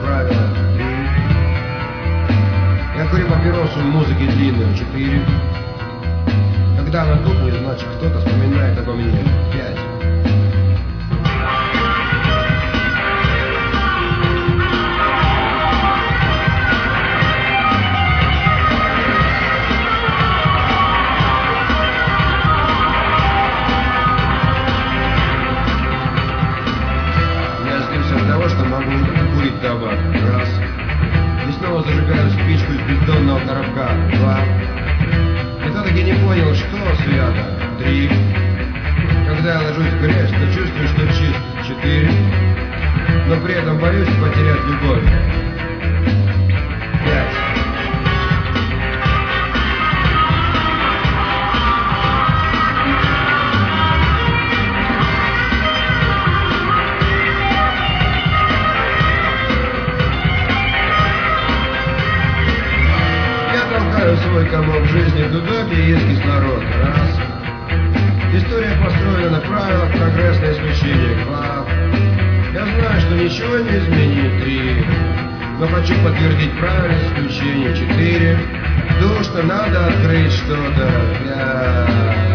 правило. 3. Я курю папиросу музыки длинную. 4. Когда она тухнет, значит кто-то вспоминает обо мне. 5. От того, что могу курить табак. 1. И снова зажигаю спичку из бездонного коробка. 2. Я все-таки не понял, что свято. 3. Когда я ложусь в грязь, то чувствую, что чист. 4. Но при этом боюсь потерять любовь. 5. Свой комок жизни в дудоке есть кислород. 1. История построена на правилах прогрессное исключение. 2. Я знаю, что ничего не изменит. 3. Но хочу подтвердить правильность исключения. 4. Думаю, что надо открыть что-то. 5.